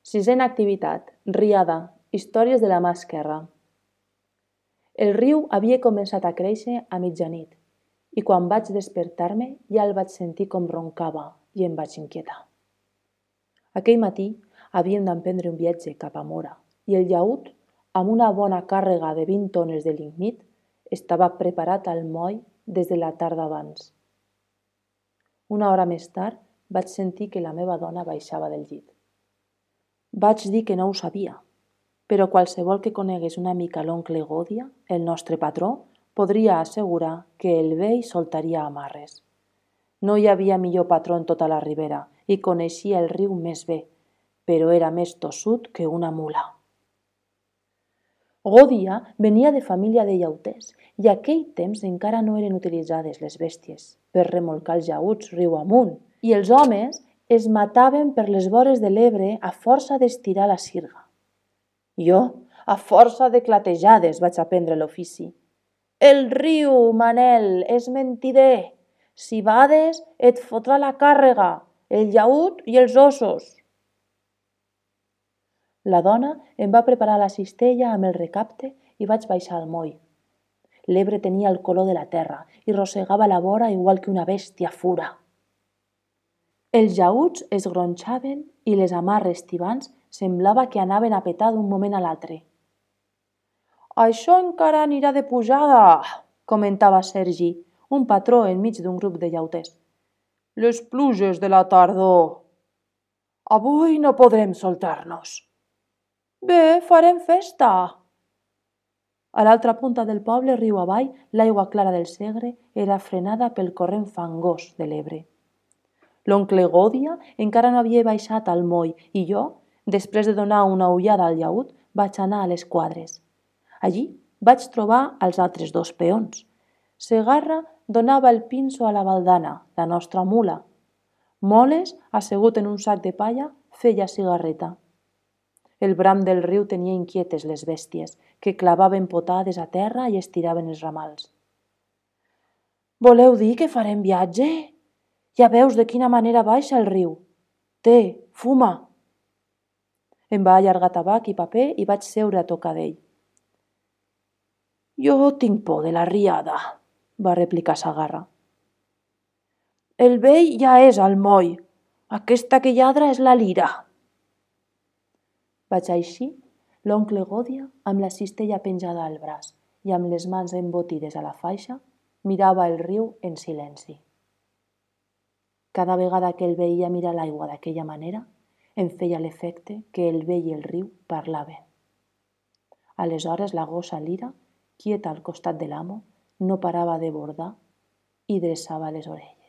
Sisena activitat. Riada. Històries de la mà esquerra. El riu havia començat a créixer a mitjanit i quan vaig despertar-me ja el vaig sentir com roncava i em vaig inquietar. Aquell matí havíem d'emprendre un viatge cap a Mora i el llaüt, amb una bona càrrega de 20 tones de lignit, estava preparat al moll des de la tarda abans. Una hora més tard vaig sentir que la meva dona baixava del llit. Vaig dir que no ho sabia, però qualsevol que conegués una mica l'oncle Gòdia, el nostre patró, podria assegurar que el vell soltaria amarres. No hi havia millor patró en tota la ribera i coneixia el riu més bé, però era més tossut que una mula. Gòdia venia de família de llauters i aquell temps encara no eren utilitzades les bèsties per remolcar els llaüts riu amunt i els homes es mataven per les vores de l'Ebre a força d'estirar la sirga. Jo, a força de clatejades, vaig aprendre l'ofici. El riu, Manel, és mentider. Si bades, et fotrà la càrrega, el llaüt i els ossos. La dona em va preparar la cistella amb el recapte i vaig baixar al moll. L'Ebre tenia el color de la terra i rossegava la vora igual que una bèstia fura. Els llaüts es gronxaven i les amarres tibants semblava que anaven a petar d'un moment a l'altre. «Això encara anirà de pujada», comentava Sergi, un patró enmig d'un grup de llauters. «Les pluges de la tardor. Avui no podrem soltar-nos». «Bé, farem festa». A l'altra punta del poble, riu avall, l'aigua clara del Segre era frenada pel corrent fangós de l'Ebre. L'oncle Gòdia encara no havia baixat al moll i jo, després de donar una ullada al llaüt, vaig anar a les quadres. Allí vaig trobar els altres dos peons. Segarra donava el pinso a la Valdana, la nostra mula. Moles, assegut en un sac de palla, feia cigarreta. El bram del riu tenia inquietes les bèsties, que clavaven potades a terra i estiraven els ramals. «Voleu dir que farem viatge? Ja veus de quina manera baixa el riu. Té, fuma». Em va allargar tabac i paper i vaig seure a tocar d'ell. «Jo tinc por de la riada», va replicar Segarra. «El vell ja és al moll. Aquesta que lladra és la lira». Vaig eixir l'oncle Gòdia amb la cistella penjada al braç i amb les mans embotides a la faixa mirava el riu en silenci. Cada vegada que el veia mirar l'aigua d'aquella manera, em feia l'efecte que el vell i el riu parlaven. Aleshores la gossa lira, quieta al costat de l'amo, no parava de bordar i dreçava les orelles.